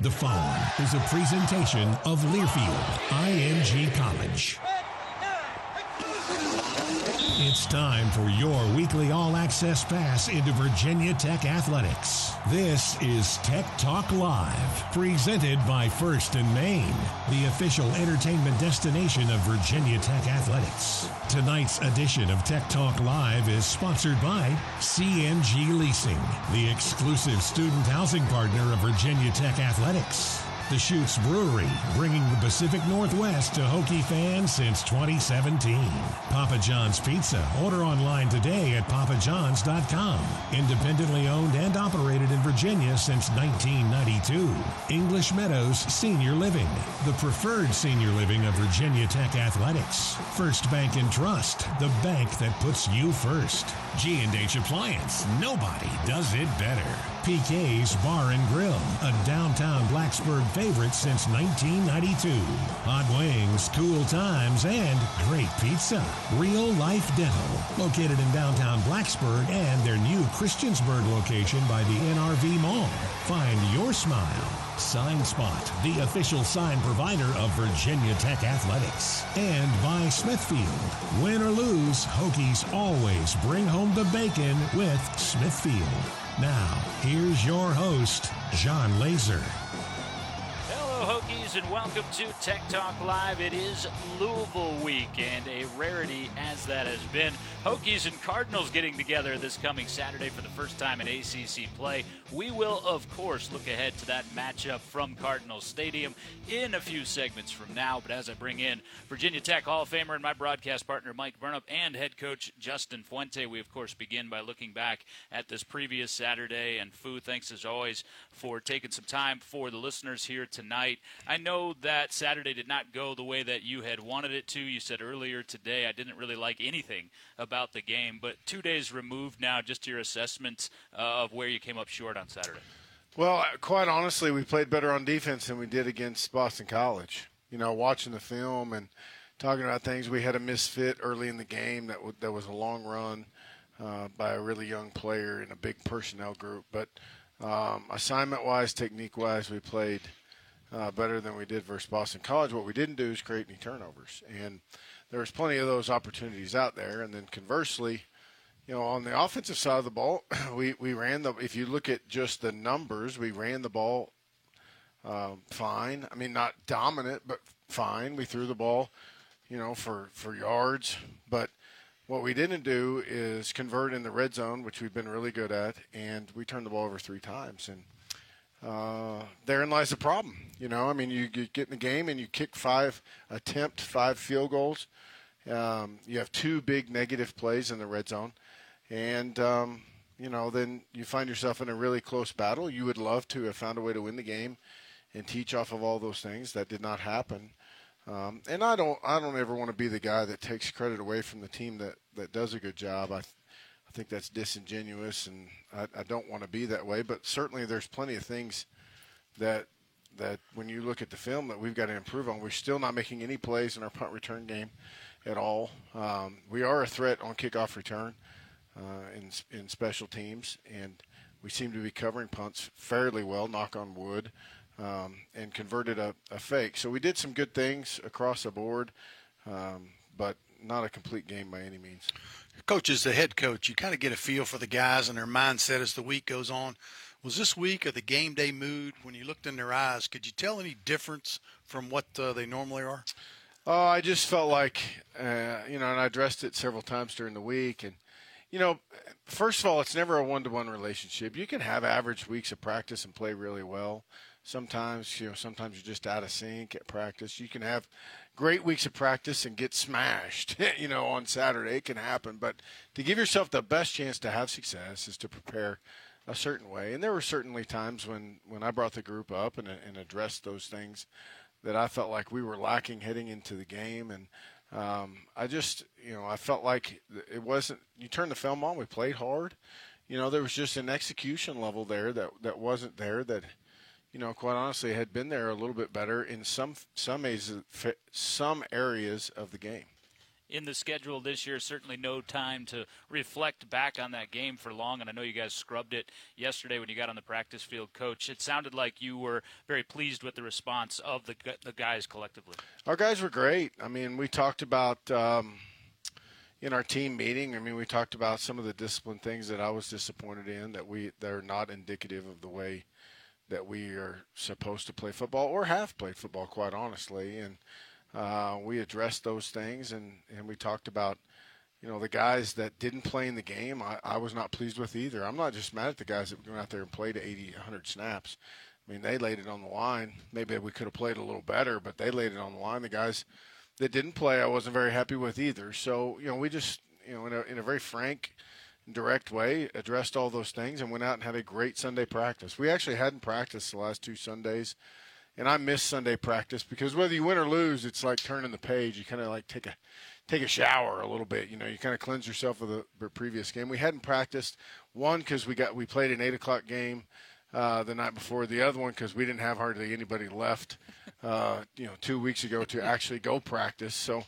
the Phone is a presentation of Learfield IMG College. It's time for your weekly all-access pass into Virginia Tech athletics. This is Tech Talk Live, presented by First and Main, the official entertainment destination of Virginia Tech athletics. Tonight's edition of Tech Talk Live is sponsored by CMG Leasing, the exclusive student housing partner of Virginia Tech athletics. The Chutes Brewery, bringing the Pacific Northwest to Hokie fans since 2017. Papa John's Pizza. Order online today at papajohns.com. Independently owned and operated in Virginia since 1992. English Meadows Senior Living, the preferred senior living of Virginia Tech athletics. First Bank and Trust, the bank that puts you first. G&H Appliance, nobody does it better. PK's Bar and Grill, a downtown Blacksburg favorite since 1992. Hot wings, cool times, and great pizza. Real Life Dental, located in downtown Blacksburg and their new Christiansburg location by the NRV Mall. Find your smile. Sign Spot, the official sign provider of Virginia Tech athletics. And by Smithfield. Win or lose, Hokies always bring home the bacon with Smithfield. Now, here's your host, John Laser. Hello, Hokies, and welcome to Tech Talk Live. It is Louisville week, and a rarity as that has been. Hokies and Cardinals getting together this coming Saturday for the first time in ACC play. We will, of course, look ahead to that matchup from Cardinals Stadium in a few segments from now. But as I bring in Virginia Tech Hall of Famer and my broadcast partner, Mike Burnop, and head coach Justin Fuente, we, of course, begin by looking back at this previous Saturday. And Fu, thanks as always for taking some time for the listeners here tonight. I know that Saturday did not go the way that you had wanted it to. You said earlier today I didn't really like anything about the game, but 2 days removed now, just your assessment of where you came up short on Saturday. Well, quite honestly, we played better on defense than we did against Boston College. You know, watching the film and talking about things, we had a misfit early in the game that was a long run by a really young player in a big personnel group. But assignment-wise, technique-wise, we played better than we did versus Boston College. What we didn't do is create any turnovers. And there was plenty of those opportunities out there. And then conversely, you know, on the offensive side of the ball, we ran if you look at just the numbers, we ran the ball fine. I mean, not dominant, but fine. We threw the ball, you know, for yards. But what we didn't do is convert in the red zone, which we've been really good at, and we turned the ball over 3 times. And therein lies the problem. You know, I mean, you get in the game and you kick 5 field goals. You have 2 big negative plays in the red zone. And, you know, then you find yourself in a really close battle. You would love to have found a way to win the game and teach off of all those things. That did not happen. And I don't ever want to be the guy that takes credit away from the team that does a good job. I think that's disingenuous, and I don't want to be that way. But certainly there's plenty of things that when you look at the film that we've got to improve on. We're still not making any plays in our punt return game at all. We are a threat on kickoff return in special teams, and we seem to be covering punts fairly well, knock on wood, and converted a fake. So we did some good things across the board, but not a complete game by any means. Coach, as the head coach, you kind of get a feel for the guys and their mindset as the week goes on. Was this week of the game day mood, when you looked in their eyes, could you tell any difference from what they normally are? I just felt like, you know, and I addressed it several times during the week. And, you know, first of all, it's never a one-to-one relationship. You can have average weeks of practice and play really well. Sometimes you're just out of sync at practice. You can have great weeks of practice and get smashed, you know, on Saturday. It can happen. But to give yourself the best chance to have success is to prepare a certain way. And there were certainly times when I brought the group up and addressed those things that I felt like we were lacking heading into the game. And I just, you know, I felt like it wasn't – you turn the film on, we played hard. You know, there was just an execution level there that wasn't there that – you know, quite honestly, had been there a little bit better in some areas of the game. in the schedule this year. Certainly no time to reflect back on that game for long, and I know you guys scrubbed it yesterday when you got on the practice field. Coach, it sounded like you were very pleased with the response of the guys collectively. Our guys were great. I mean, we talked about in our team meeting, we talked about some of the discipline things that I was disappointed in, that are not indicative of the way that we are supposed to play football or have played football, quite honestly. And we addressed those things, and we talked about, the guys that didn't play in the game. I was not pleased with either. I'm not just mad at the guys that went out there and played 80, 100 snaps. They laid it on the line. Maybe we could have played a little better, but they laid it on the line. The guys that didn't play, I wasn't very happy with either. So, we just, in a very frank, direct way, addressed all those things and went out and had a great Sunday practice. We actually hadn't practiced the last 2 Sundays. And I miss Sunday practice because whether you win or lose, it's like turning the page. You kind of like take a shower a little bit. You kind of cleanse yourself of the previous game. We hadn't practiced, one because we played an 8:00 game the night before. The other one because we didn't have hardly anybody left 2 weeks ago to actually go practice. So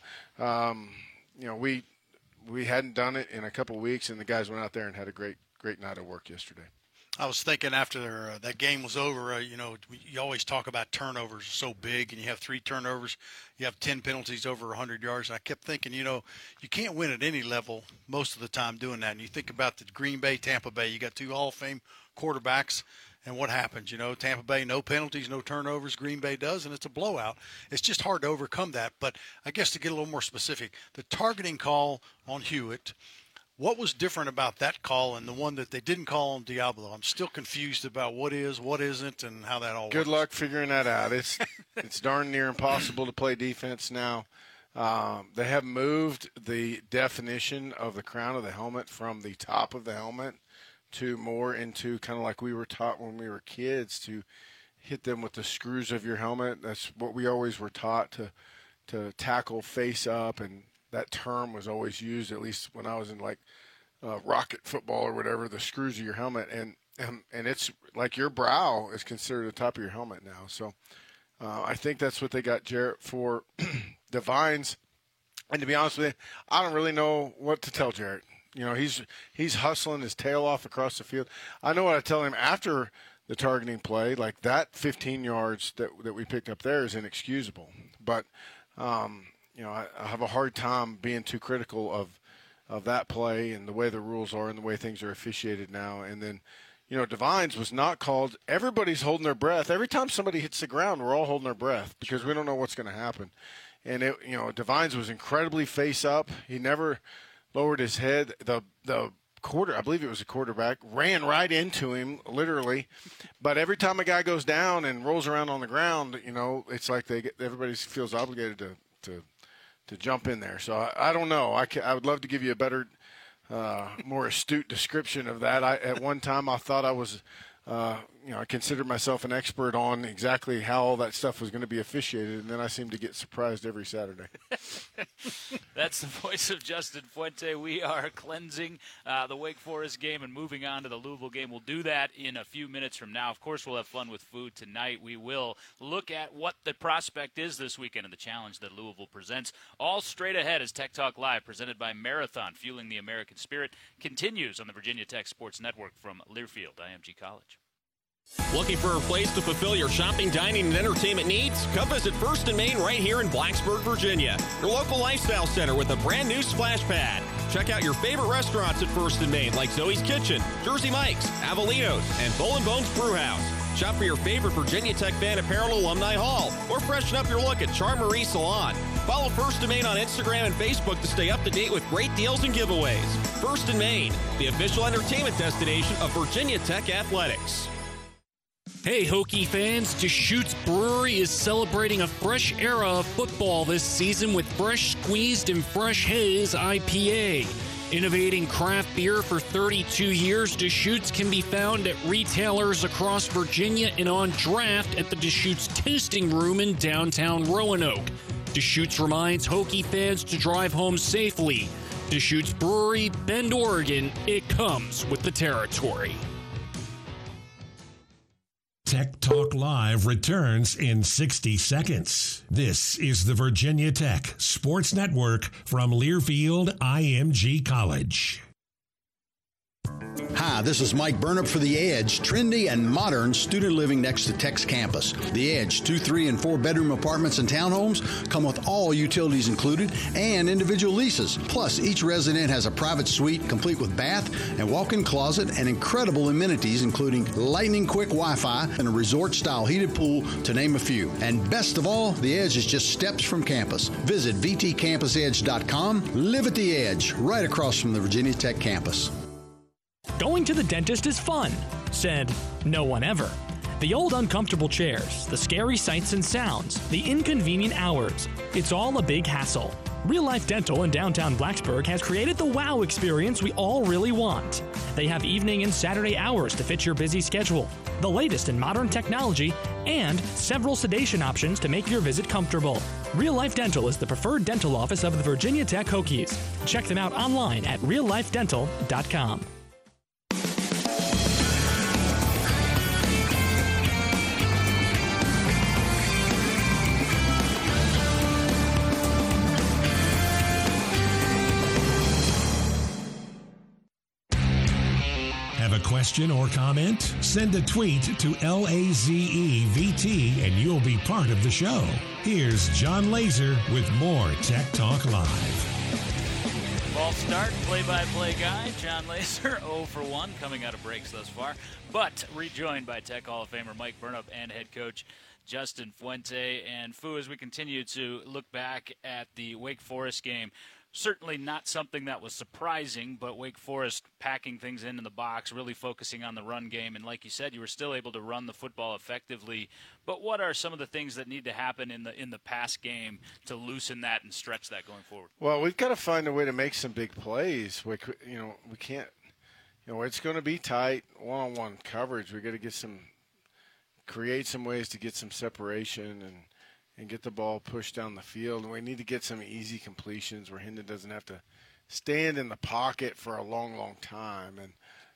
we hadn't done it in a couple of weeks, and the guys went out there and had a great night of work yesterday. I was thinking after that game was over, you always talk about turnovers are so big, and you have 3 turnovers, you have 10 penalties over 100 yards. And I kept thinking, you can't win at any level most of the time doing that. And you think about the Green Bay, Tampa Bay, you got 2 Hall of Fame quarterbacks, and what happens? Tampa Bay, no penalties, no turnovers. Green Bay does, and it's a blowout. It's just hard to overcome that. But I guess to get a little more specific, the targeting call on Hewitt, what was different about that call and the one that they didn't call on Diablo? I'm still confused about what is, what isn't, and how that all works. Good luck figuring that out. It's darn near impossible to play defense now. They have moved the definition of the crown of the helmet from the top of the helmet to more into kind of like we were taught when we were kids, to hit them with the screws of your helmet. That's what we always were taught, to tackle face up, and that term was always used, at least when I was in rocket football or whatever, the screws of your helmet. And it's like your brow is considered the top of your helmet now. So I think that's what they got Jarrett for. Divines, and to be honest with you, I don't really know what to tell Jarrett. He's hustling his tail off across the field. I know what I tell him after the targeting play, like that 15 yards that we picked up there is inexcusable. But I have a hard time being too critical of that play and the way the rules are and the way things are officiated now. And then, Divines was not called. Everybody's holding their breath. Every time somebody hits the ground, we're all holding our breath because we don't know what's going to happen. And, Divines was incredibly face up. He never lowered his head. The I believe it was a quarterback, ran right into him, literally. But every time a guy goes down and rolls around on the ground, it's like everybody feels obligated to jump in there. So I don't know. I would love to give you a better, more astute description of that. At one time I thought I was, I considered myself an expert on exactly how all that stuff was going to be officiated, and then I seem to get surprised every Saturday. That's the voice of Justin Fuente. We are cleansing the Wake Forest game and moving on to the Louisville game. We'll do that in a few minutes from now. Of course, we'll have fun with food tonight. We will look at what the prospect is this weekend and the challenge that Louisville presents. All straight ahead as Tech Talk Live, presented by Marathon, fueling the American spirit, continues on the Virginia Tech Sports Network from Learfield IMG College. Looking for a place to fulfill your shopping, dining, and entertainment needs? Come visit First and Main right here in Blacksburg, Virginia. Your local lifestyle center with a brand new splash pad. Check out your favorite restaurants at First and Main, like Zoe's Kitchen, Jersey Mike's, Avelinos, and Bull and Bones Brewhouse. Shop for your favorite Virginia Tech Fan Apparel Alumni Hall, or freshen up your look at Charm Marie Salon. Follow First and Main on Instagram and Facebook to stay up to date with great deals and giveaways. First and Main, the official entertainment destination of Virginia Tech Athletics. Hey, Hokie fans, Deschutes Brewery is celebrating a fresh era of football this season with Fresh Squeezed and Fresh Haze IPA. Innovating craft beer for 32 years, Deschutes can be found at retailers across Virginia and on draft at the Deschutes Tasting Room in downtown Roanoke. Deschutes reminds Hokie fans to drive home safely. Deschutes Brewery, Bend, Oregon, it comes with the territory. Tech Talk Live returns in 60 seconds. This is the Virginia Tech Sports Network from Learfield IMG College. Hi, this is Mike Burnup for The Edge, trendy and modern student living next to Tech's campus. The Edge, 2, 3, and 4 bedroom apartments and townhomes come with all utilities included and individual leases. Plus, each resident has a private suite complete with bath and walk-in closet and incredible amenities including lightning-quick Wi-Fi and a resort-style heated pool, to name a few. And best of all, The Edge is just steps from campus. Visit vtcampusedge.com. Live at The Edge, right across from the Virginia Tech campus. Going to the dentist is fun, said no one ever. The old uncomfortable chairs, the scary sights and sounds, the inconvenient hours. It's all a big hassle. Real Life Dental in downtown Blacksburg has created the wow experience we all really want. They have evening and Saturday hours to fit your busy schedule, the latest in modern technology, and several sedation options to make your visit comfortable. Real Life Dental is the preferred dental office of the Virginia Tech Hokies. Check them out online at reallifedental.com. Have a question or comment? Send a tweet to LAZEVT and you'll be part of the show. Here's John Laser with more Tech Talk Live. False start, play-by-play guy, John Laser, 0 for 1, coming out of breaks thus far, but rejoined by Tech Hall of Famer Mike Burnup and head coach Justin Fuente. And Fu, as we continue to look back at the Wake Forest game, certainly not something that was surprising, but Wake Forest packing things in the box, really focusing on the run game. And like you said, you were still able to run the football effectively. But what are some of the things that need to happen in the pass game to loosen that and stretch that going forward? Well, we've got to find a way to make some big plays. We can't, it's going to be tight one-on-one coverage. We got to create some ways to get some separation and get the ball pushed down the field. And we need to get some easy completions where Hendon doesn't have to stand in the pocket for a long, long time. And,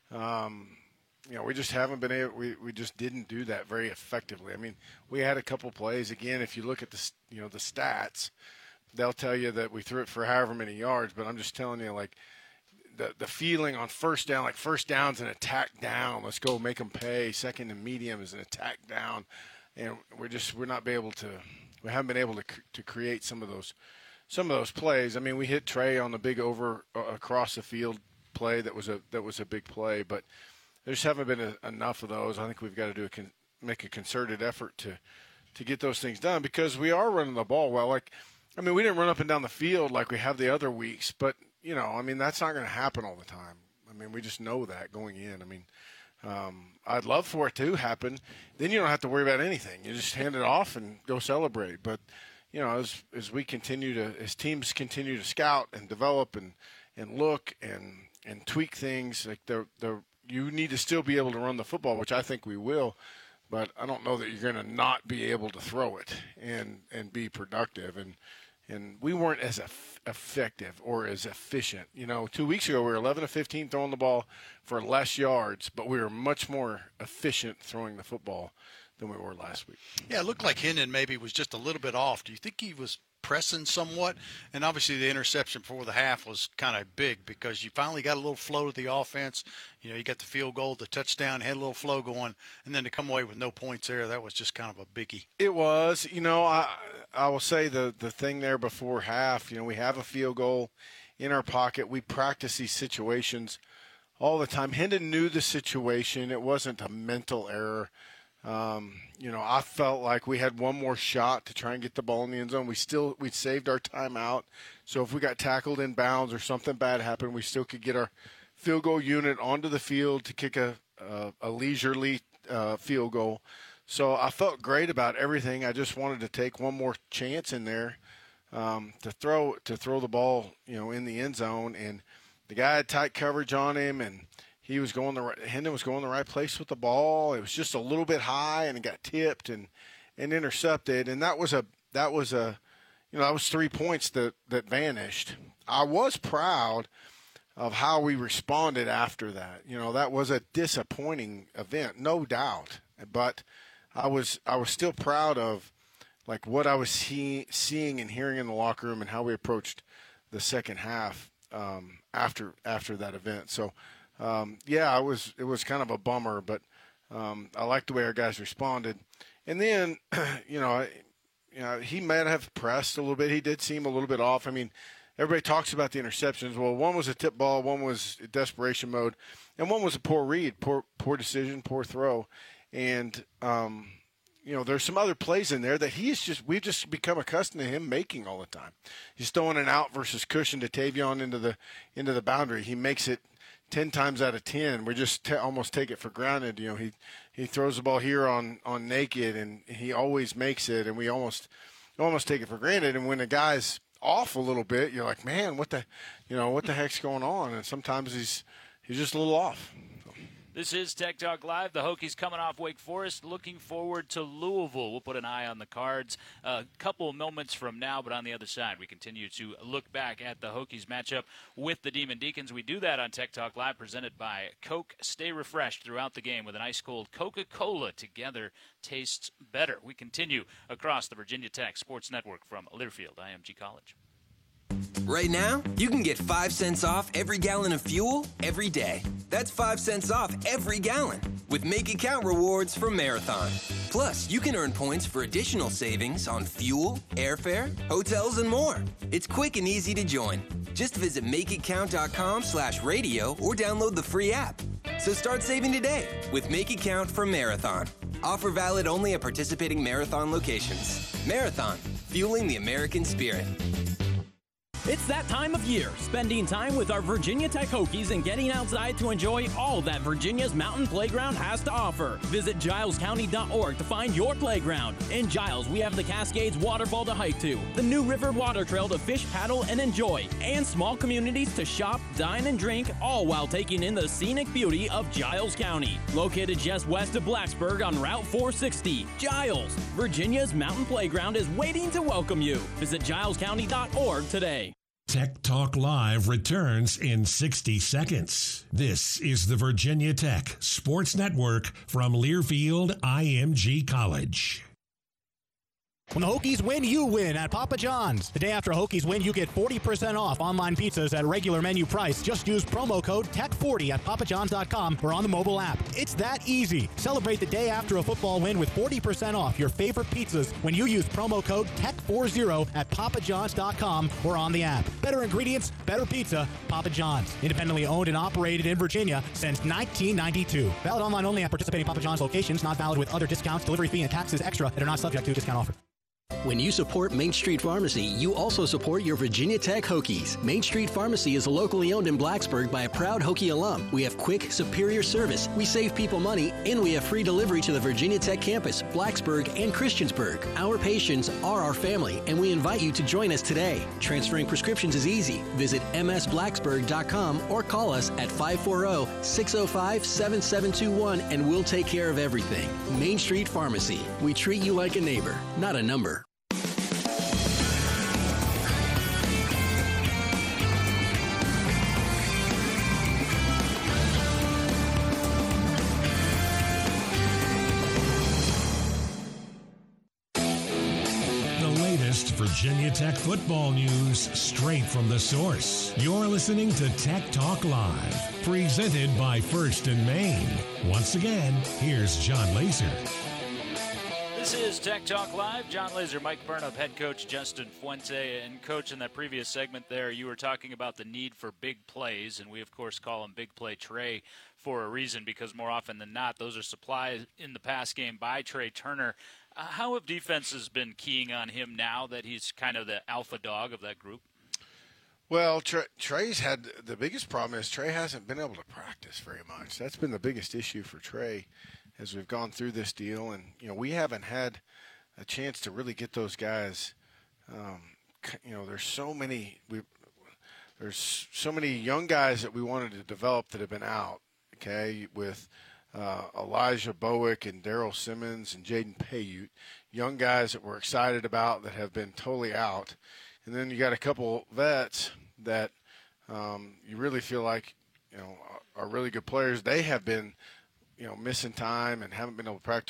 we just haven't been able – we just didn't do that very effectively. I mean, we had a couple plays. Again, if you look at the stats, they'll tell you that we threw it for however many yards. But I'm just telling you, like, the feeling on first down, like first down's an attack down. Let's go make them pay. Second and medium is an attack down. And we haven't been able to create some of those plays. I mean, we hit Trey on the big over across the field play that was a big play, but there just haven't been enough of those. I think we've got to make a concerted effort to get those things done because we are running the ball well. Like, I mean, we didn't run up and down the field like we have the other weeks, but that's not going to happen all the time. I mean, we just know that going in. I mean. I'd love for it to happen. Then you don't have to worry about anything. You just hand it off and go celebrate. But, as teams continue to scout and develop and look and tweak things, like you need to still be able to run the football, which I think we will. But I don't know that you're going to not be able to throw it and be productive. And we weren't as effective or as efficient. 2 weeks ago we were 11 of 15 throwing the ball for less yards, but we were much more efficient throwing the football than we were last week. Yeah, it looked like Hendon maybe was just a little bit off. Do you think he was pressing somewhat? And obviously the interception before the half was kind of big because you finally got a little flow to the offense. You got the field goal, the touchdown, had a little flow going, and then to come away with no points there, that was just kind of a biggie. It was. I will say the thing there before half, we have a field goal in our pocket. We practice these situations all the time. Hendon knew the situation. It wasn't a mental error. I felt like we had one more shot to try and get the ball in the end zone. We saved our timeout. So if we got tackled in bounds or something bad happened, we still could get our field goal unit onto the field to kick a leisurely field goal. So I felt great about everything. I just wanted to take one more chance in there to throw the ball, in the end zone. And the guy had tight coverage on him, and Hendon was going the right place with the ball. It was just a little bit high, and it got tipped and intercepted. And that was 3 points that vanished. I was proud of how we responded after that. That was a disappointing event, no doubt. But I was still proud of like what I was seeing and hearing in the locker room and how we approached the second half after that event. So it was kind of a bummer, but I liked the way our guys responded. And then he might have pressed a little bit. He did seem a little bit off. I mean, everybody talks about the interceptions. Well, one was a tip ball, one was desperation mode, and one was a poor read, poor decision, poor throw. And there's some other plays in there that we've just become accustomed to him making all the time. He's throwing an out versus cushion to Tavion into the boundary. He makes it 10 times out of 10. We just almost take it for granted. He throws the ball here on naked, and he always makes it, and we almost take it for granted. And when a guy's off a little bit, you're like, man, what the heck's going on? And sometimes he's just a little off. This is Tech Talk Live. The Hokies coming off Wake Forest, looking forward to Louisville. We'll put an eye on the cards a couple of moments from now, but on the other side, we continue to look back at the Hokies matchup with the Demon Deacons. We do that on Tech Talk Live, presented by Coke. Stay refreshed throughout the game with an ice-cold Coca-Cola. Together tastes better. We continue across the Virginia Tech Sports Network from Learfield, IMG College. Right now, you can get 5 cents off every gallon of fuel every day. That's 5 cents off every gallon with Make It Count rewards from Marathon. Plus, you can earn points for additional savings on fuel, airfare, hotels, and more. It's quick and easy to join. Just visit makeitcount.com/radio or download the free app. So start saving today with Make It Count from Marathon. Offer valid only at participating Marathon locations. Marathon, fueling the American spirit. It's that time of year, spending time with our Virginia Tech Hokies and getting outside to enjoy all that Virginia's mountain playground has to offer. Visit gilescounty.org to find your playground. In Giles, we have the Cascades Waterfall to hike to, the New River Water Trail to fish, paddle, and enjoy, and small communities to shop, dine, and drink, all while taking in the scenic beauty of Giles County. Located just west of Blacksburg on Route 460, Giles, Virginia's mountain playground is waiting to welcome you. Visit gilescounty.org today. Tech Talk Live returns in 60 seconds. This is the Virginia Tech Sports Network from Learfield IMG College. When the Hokies win, you win at Papa John's. The day after a Hokies win, you get 40% off online pizzas at regular menu price. Just use promo code TECH40 at papajohns.com or on the mobile app. It's that easy. Celebrate the day after a football win with 40% off your favorite pizzas when you use promo code TECH40 at papajohns.com or on the app. Better ingredients, better pizza, Papa John's. Independently owned and operated in Virginia since 1992. Valid online only at participating Papa John's locations. Not valid with other discounts, delivery fee, and taxes extra that are not subject to discount offer. When you support Main Street Pharmacy, you also support your Virginia Tech Hokies. Main Street Pharmacy is locally owned in Blacksburg by a proud Hokie alum. We have quick, superior service, we save people money, and we have free delivery to the Virginia Tech campus, Blacksburg, and Christiansburg. Our patients are our family, and we invite you to join us today. Transferring prescriptions is easy. Visit msblacksburg.com or call us at 540-605-7721, and we'll take care of everything. Main Street Pharmacy. We treat you like a neighbor, not a number. Virginia Tech football news straight from the source. You're listening to Tech Talk Live, presented by First and Main. Once again, here's John Laser. This is Tech Talk Live. John Laser, Mike Burnop, head coach Justin Fuente. And coach, in that previous segment there, you were talking about the need for big plays, and we, of course, call him Big Play Trey for a reason, because more often than not, those are supplied in the pass game by Trey Turner. How have defenses been keying on him now that he's kind of the alpha dog of that group? Well, Trey's had the biggest problem is Trey hasn't been able to practice very much. That's been the biggest issue for Trey as we've gone through this deal. And, we haven't had a chance to really get those guys. There's so many young guys that we wanted to develop that have been out, okay, with Elijah Bowick and Daryl Simmons and Jaden Payute, young guys that we're excited about that have been totally out. And then you got a couple vets that you really feel like, are really good players. They have been, missing time and haven't been able to practice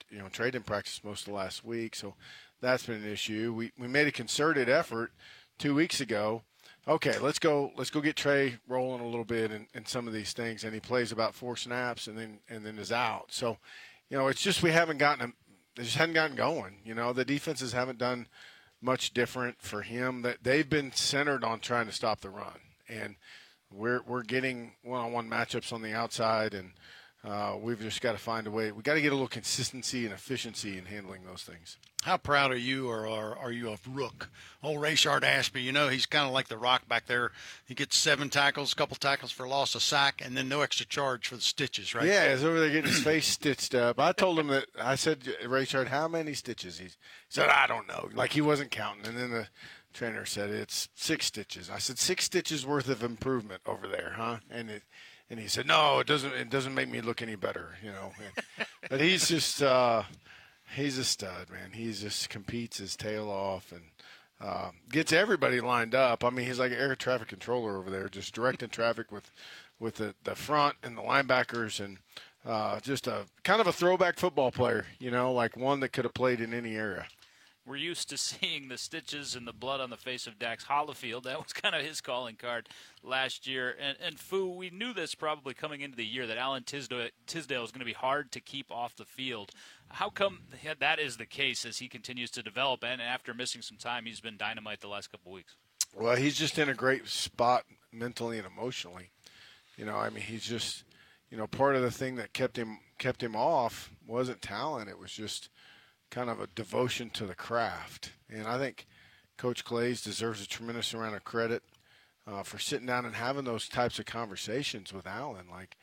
Trey didn't practice most of the last week, so that's been an issue. We made a concerted effort 2 weeks ago. Okay, let's go get Trey rolling a little bit in some of these things, and he plays about 4 snaps and then is out. So, it's just they just hadn't gotten going. The defenses haven't done much different for him. That they've been centered on trying to stop the run, and we're getting one-on-one matchups on the outside, and we've just got to find a way. We got to get a little consistency and efficiency in handling those things. How proud are you, or are you of Rook? Old Rayshard Ashby, he's kind of like the Rock back there. He gets 7 tackles, a couple tackles for loss, a sack, and then no extra charge for the stitches, right? Yeah, he's over there getting his face stitched up. I told him I said, Rayshard, how many stitches? He said, I don't know. Like he wasn't counting. And then the trainer said, it's 6 stitches. I said, 6 stitches worth of improvement over there, huh? And he said, no, it doesn't make me look any better, But he's just he's a stud, man. He just competes his tail off and gets everybody lined up. I mean, he's like an air traffic controller over there, just directing traffic with the front and the linebackers, and just a kind of a throwback football player, like one that could have played in any era. We're used to seeing the stitches and the blood on the face of Dax Hollifield. That was kind of his calling card last year. And Fu, we knew this probably coming into the year, that Alan Tisdale is going to be hard to keep off the field. How come that is the case as he continues to develop? And after missing some time, he's been dynamite the last couple of weeks. Well, he's just in a great spot mentally and emotionally. He's just, part of the thing that kept him off wasn't talent. It was just kind of a devotion to the craft. And I think Coach Glaze deserves a tremendous amount of credit for sitting down and having those types of conversations with Alan. Like,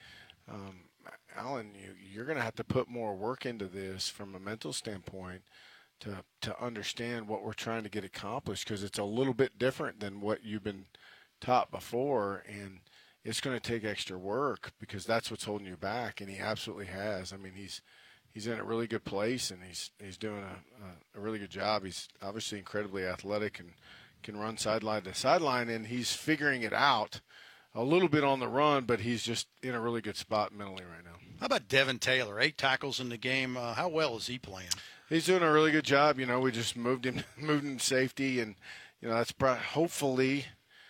Alan, you're going to have to put more work into this from a mental standpoint to understand what we're trying to get accomplished, because it's a little bit different than what you've been taught before, and it's going to take extra work because that's what's holding you back, and he absolutely has. I mean, he's in a really good place, and he's doing a really good job. He's obviously incredibly athletic and can run sideline to sideline, and he's figuring it out a little bit on the run, but he's just in a really good spot mentally right now. How about Devin Taylor? 8 tackles in the game. How well is he playing? He's doing a really good job. We just moved him safety, and that's hopefully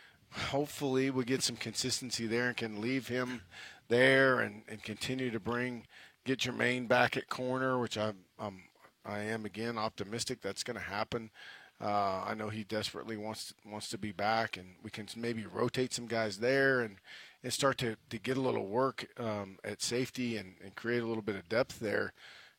we get some consistency there and can leave him there and continue to get Jermaine back at corner, which I am again optimistic that's going to happen. I know he desperately wants to be back, and we can maybe rotate some guys there and start to get a little work at safety and create a little bit of depth there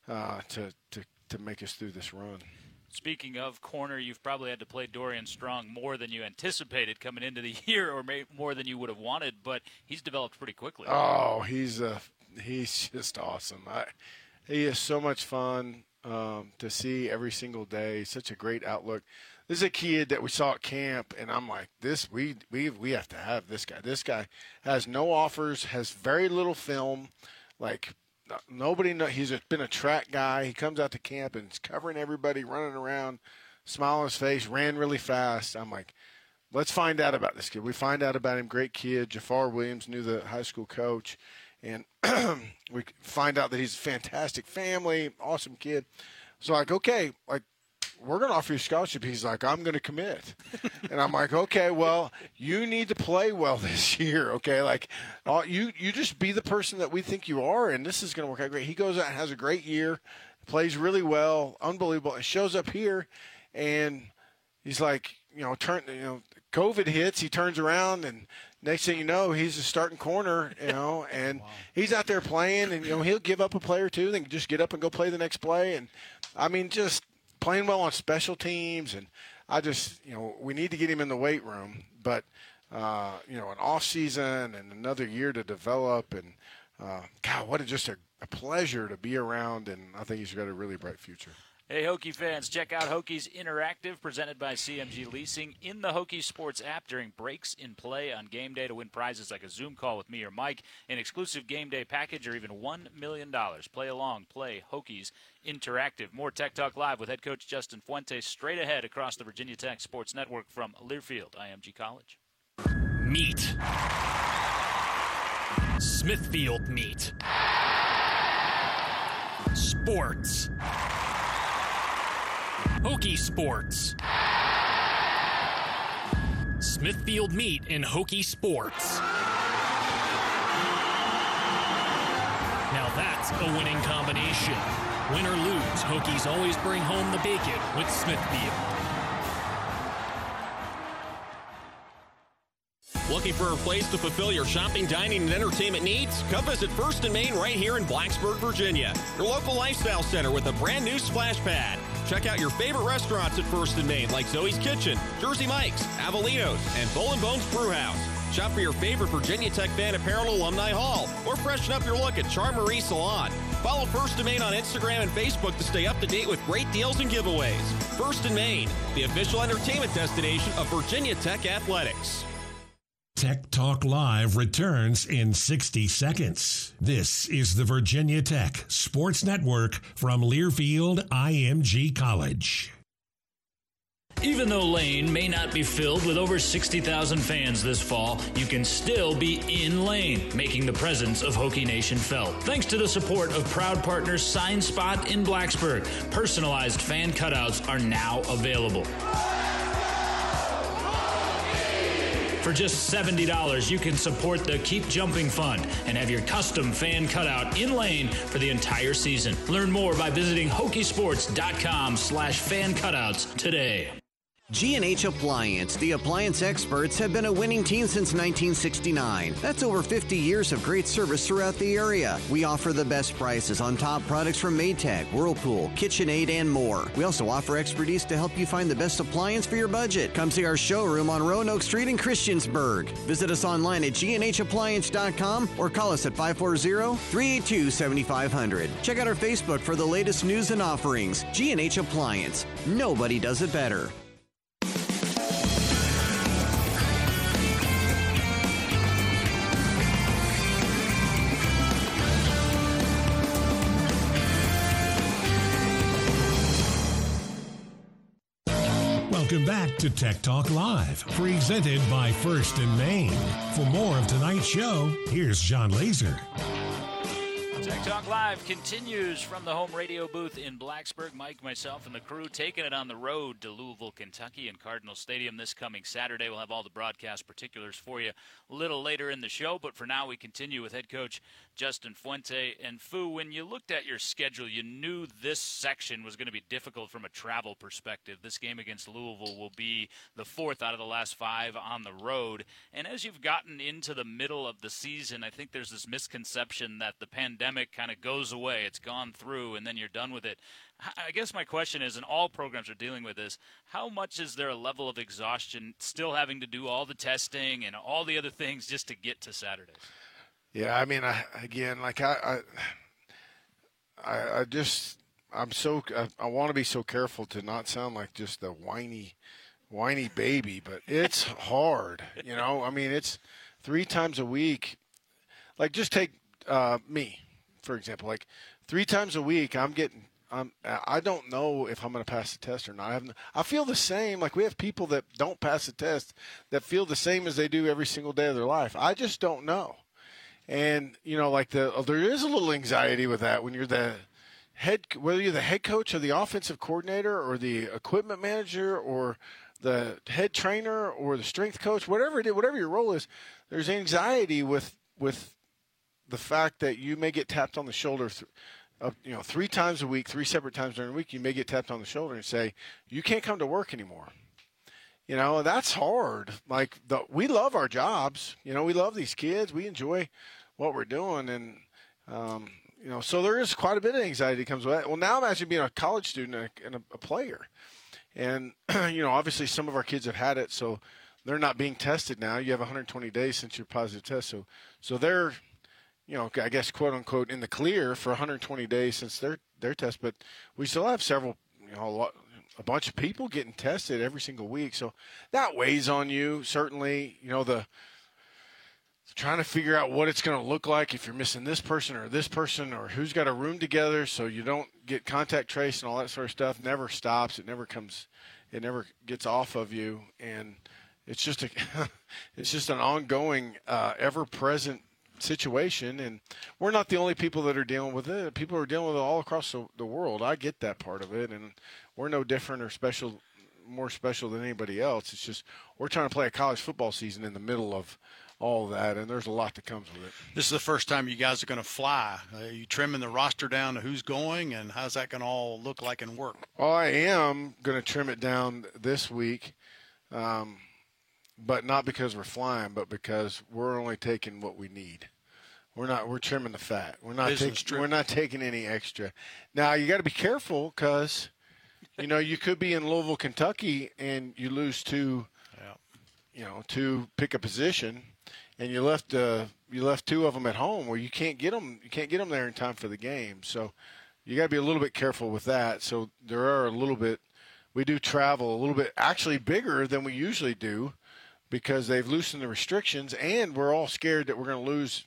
to make us through this run. Speaking of corner, you've probably had to play Dorian Strong more than you anticipated coming into the year, or maybe more than you would have wanted, but he's developed pretty quickly. Oh, he's just awesome. He is so much fun to see every single day. Such a great outlook. This is a kid that we saw at camp, and I'm like, we have to have this guy. This guy has no offers, has very little film. Like, nobody knows. He's been a track guy. He comes out to camp and is covering everybody, running around, smile on his face, ran really fast. I'm like, let's find out about this kid. We find out about him. Great kid. Jafar Williams knew the high school coach. And we find out that he's a fantastic family, awesome kid. So like, okay, like, we're going to offer you a scholarship. He's like, I'm going to commit. And I'm like, okay, well, you need to play well this year, okay? Like, you just be the person that we think you are, and this is going to work out great. He goes out and has a great year, plays really well, unbelievable, and shows up here, and he's like, COVID hits, he turns around, and next thing you know, he's a starting corner, and wow. He's out there playing, and, he'll give up a play or two, then just get up and go play the next play. And, I mean, just playing well on special teams. And I just, we need to get him in the weight room. But, an off season and another year to develop. And, God, what just a pleasure to be around. And I think he's got a really bright future. Hey, Hokie fans, check out Hokies Interactive, presented by CMG Leasing, in the Hokies Sports app during breaks in play on game day to win prizes like a Zoom call with me or Mike, an exclusive game day package, or even $1 million. Play along, play Hokies Interactive. More Tech Talk Live with head coach Justin Fuentes straight ahead across the Virginia Tech Sports Network from Learfield, IMG College. Meet. Smithfield meet. Sports. Hokie Sports. Smithfield Meat and Hokie Sports. Now that's a winning combination. Win or lose, Hokies always bring home the bacon with Smithfield. Looking for a place to fulfill your shopping, dining, and entertainment needs? Come visit First and Main right here in Blacksburg, Virginia. Your local lifestyle center with a brand new splash pad. Check out your favorite restaurants at First and Main like Zoe's Kitchen, Jersey Mike's, Avelinos, and Bull and Bones Brewhouse. Shop for your favorite Virginia Tech Fan Apparel Alumni Hall, or freshen up your look at Charm Marie Salon. Follow First and Main on Instagram and Facebook to stay up to date with great deals and giveaways. First and Main, the official entertainment destination of Virginia Tech Athletics. Tech Talk Live returns in 60 seconds. This is the Virginia Tech Sports Network from Learfield IMG College. Even though Lane may not be filled with over 60,000 fans this fall, you can still be in Lane, making the presence of Hokie Nation felt. Thanks to the support of proud partners Sign Spot in Blacksburg, personalized fan cutouts are now available. For just $70, you can support the Keep Jumping Fund and have your custom fan cutout in Lane for the entire season. Learn more by visiting Hokiesports.com/fan cutouts today. G&H Appliance, the appliance experts, have been a winning team since 1969. That's over 50 years of great service throughout the area. We offer the best prices on top products from Maytag, Whirlpool, KitchenAid, and more. We also offer expertise to help you find the best appliance for your budget. Come see our showroom on Roanoke Street in Christiansburg. Visit us online at gnhappliance.com or call us at 540-382-7500. Check out our Facebook for the latest news and offerings. G&H Appliance. Nobody does it better. Welcome back to Tech Talk Live, presented by First and Main. For more of tonight's show, here's John Laser. Tech Talk Live continues from the home radio booth in Blacksburg. Mike, myself, and the crew taking it on the road to Louisville, Kentucky, and Cardinal Stadium this coming Saturday. We'll have all the broadcast particulars for you a little later in the show, but for now we continue with head coach Justin Fuente. And Fu, when you looked at your schedule, you knew this section was going to be difficult from a travel perspective. This game against Louisville will be the fourth out of the last five on the road. And as you've gotten into the middle of the season, I think there's this misconception that the pandemic kind of goes away. It's gone through, and then you're done with it. I guess my question is, and all programs are dealing with this, how much is there a level of exhaustion still having to do all the testing and all the other things just to get to Saturday? Yeah, I mean, I want to be so careful to not sound like just a whiny baby, but it's hard, you know. I mean, it's 3 times a week. Like, just take me, for example. Like, 3 times a week, I don't know if I'm going to pass the test or not. I feel the same. Like, we have people that don't pass the test that feel the same as they do every single day of their life. I just don't know. And, you know, like there is a little anxiety with that when you're whether you're the head coach or the offensive coordinator or the equipment manager or the head trainer or the strength coach, whatever your role is, there's anxiety with the fact that you may get tapped on the shoulder, 3 times a week, 3 separate times during the week. You may get tapped on the shoulder and say, you can't come to work anymore. You know, that's hard. Like, we love our jobs. You know, we love these kids. We enjoy what we're doing. And, you know, so there is quite a bit of anxiety that comes with that. Well, now imagine being a college student and a player. And, you know, obviously some of our kids have had it, so they're not being tested now. You have 120 days since your positive test. So they're, you know, I guess, quote unquote, in the clear for 120 days since their test. But we still have several, you know, a bunch of people getting tested every single week. So that weighs on you, certainly. You know, the trying to figure out what it's going to look like if you're missing this person or who's got a room together so you don't get contact trace and all that sort of stuff never stops. It never gets off of you. And it's just an ongoing, ever-present situation, and we're not the only people that are dealing with it. People are dealing with it all across the world. I get that part of it, and we're no different or more special than anybody else. It's just we're trying to play a college football season in the middle of all of that, and there's a lot that comes with it. This is the first time you guys are going to fly. Are you trimming the roster down to who's going, and how's that going to all look like and work? Well, I am going to trim it down this week, but not because we're flying, but because we're only taking what we need. We're trimming the fat. We're not taking any extra. Now you got to be careful because, you could be in Louisville, Kentucky, and you lose to pick a position, and you left two of them at home where you can't get them. You can't get them there in time for the game. So you got to be a little bit careful with that. So there are we do travel a little bit, actually bigger than we usually do, because they've loosened the restrictions, and we're all scared that we're going to lose,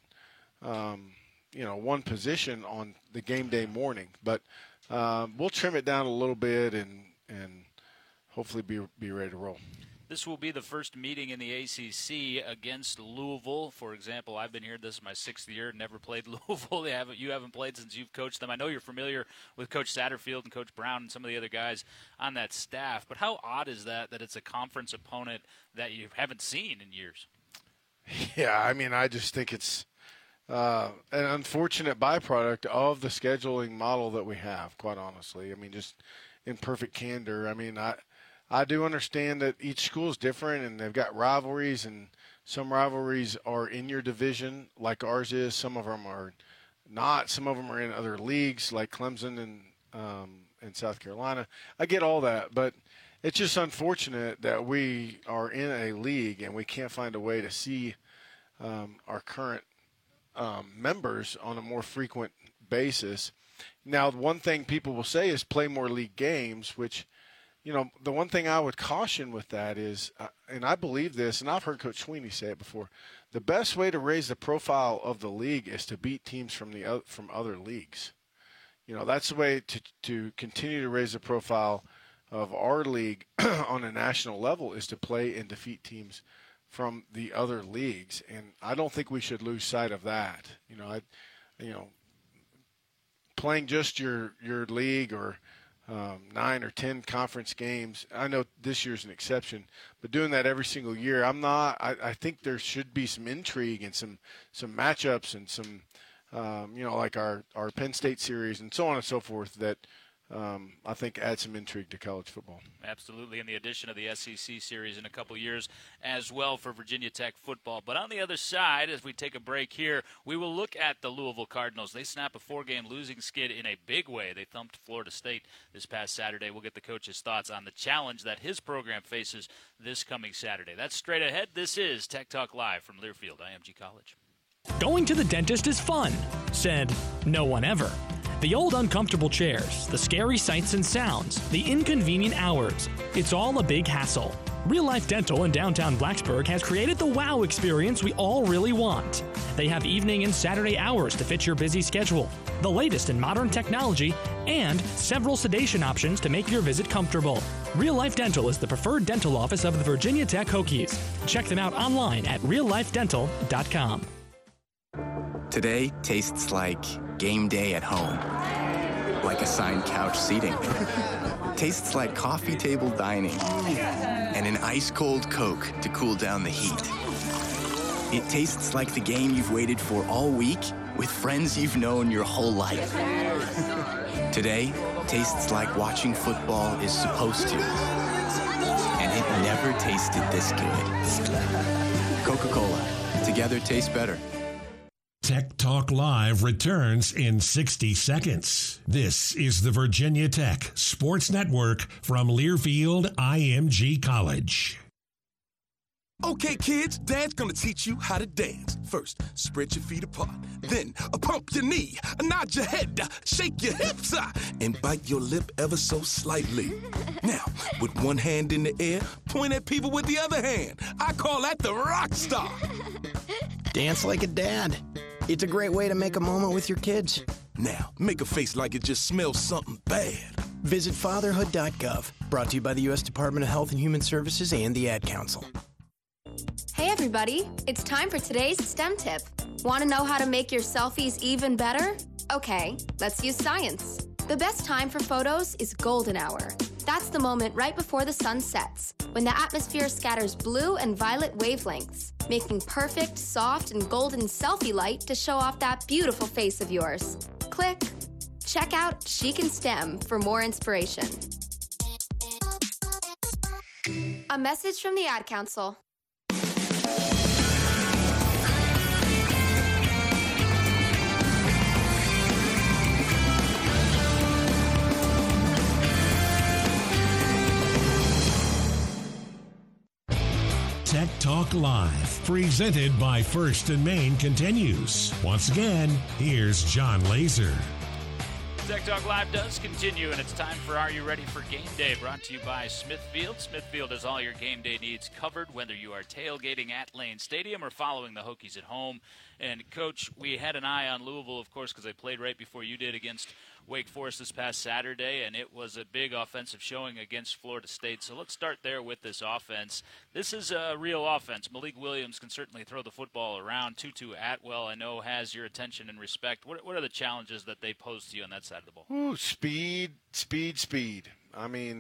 one position on the game day morning. But we'll trim it down a little bit and hopefully be ready to roll. This will be the first meeting in the ACC against Louisville. For example, I've been here. This is my 6th year. Never played Louisville. You haven't played since you've coached them. I know you're familiar with Coach Satterfield and Coach Brown and some of the other guys on that staff. But how odd is that it's a conference opponent that you haven't seen in years? Yeah, I just think it's an unfortunate byproduct of the scheduling model that we have, quite honestly. Just in perfect candor. I do understand that each school is different, and they've got rivalries, and some rivalries are in your division like ours is. Some of them are not. Some of them are in other leagues like Clemson and South Carolina. I get all that, but it's just unfortunate that we are in a league and we can't find a way to see our current members on a more frequent basis. Now, one thing people will say is play more league games, which – the one thing I would caution with that is, and I believe this, and I've heard Coach Sweeney say it before, the best way to raise the profile of the league is to beat teams from other leagues. That's the way to continue to raise the profile of our league on a national level, is to play and defeat teams from the other leagues. And I don't think we should lose sight of that. Playing just your league or 9 or 10 conference games. I know this year's an exception, but doing that every single year, I think there should be some intrigue and some matchups and some, like our Penn State series and so on and so forth that I think add some intrigue to college football. Absolutely, and the addition of the SEC series in a couple years as well for Virginia Tech football. But on the other side, as we take a break here, we will look at the Louisville Cardinals. They snap a 4-game losing skid in a big way. They thumped Florida State this past Saturday. We'll get the coach's thoughts on the challenge that his program faces this coming Saturday. That's straight ahead. This is Tech Talk Live from Learfield IMG College. Going to the dentist is fun, said no one ever. The old uncomfortable chairs, the scary sights and sounds, the inconvenient hours. It's all a big hassle. Real Life Dental in downtown Blacksburg has created the wow experience we all really want. They have evening and Saturday hours to fit your busy schedule, the latest in modern technology, and several sedation options to make your visit comfortable. Real Life Dental is the preferred dental office of the Virginia Tech Hokies. Check them out online at reallifedental.com. Today tastes like game day at home, like assigned couch seating. Tastes like coffee table dining and an ice-cold Coke to cool down the heat. It tastes like the game you've waited for all week with friends you've known your whole life. Today tastes like watching football is supposed to, and it never tasted this good. Coca-Cola, together tastes better. Tech Talk Live returns in 60 seconds. This is the Virginia Tech Sports Network from Learfield IMG College. Okay, kids, Dad's gonna teach you how to dance. First, spread your feet apart. Then, pump your knee, nod your head, shake your hips, and bite your lip ever so slightly. Now, with one hand in the air, point at people with the other hand. I call that the rock star. Dance like a dad. It's a great way to make a moment with your kids. Now, make a face like it just smells something bad. Visit fatherhood.gov. Brought to you by the U.S. Department of Health and Human Services and the Ad Council. Hey everybody, it's time for today's STEM tip. Want to know how to make your selfies even better? Okay, let's use science. The best time for photos is golden hour. That's the moment right before the sun sets, when the atmosphere scatters blue and violet wavelengths, making perfect, soft, and golden selfie light to show off that beautiful face of yours. Click. Check out Chic and STEM for more inspiration. A message from the Ad Council. Tech Talk Live, presented by First and Main, continues. Once again, here's John Laser. Tech Talk Live does continue, and it's time for Are You Ready for Game Day, brought to you by Smithfield. Smithfield has all your game day needs covered, whether you are tailgating at Lane Stadium or following the Hokies at home. And, Coach, we had an eye on Louisville, of course, because they played right before you did against Wake Forest this past Saturday, and it was a big offensive showing against Florida State. So let's start there with this offense. This is a real offense. Malik Williams can certainly throw the football around. Tutu Atwell, I know, has your attention and respect. What are the challenges that they pose to you on that side of the ball? Ooh, speed. I mean,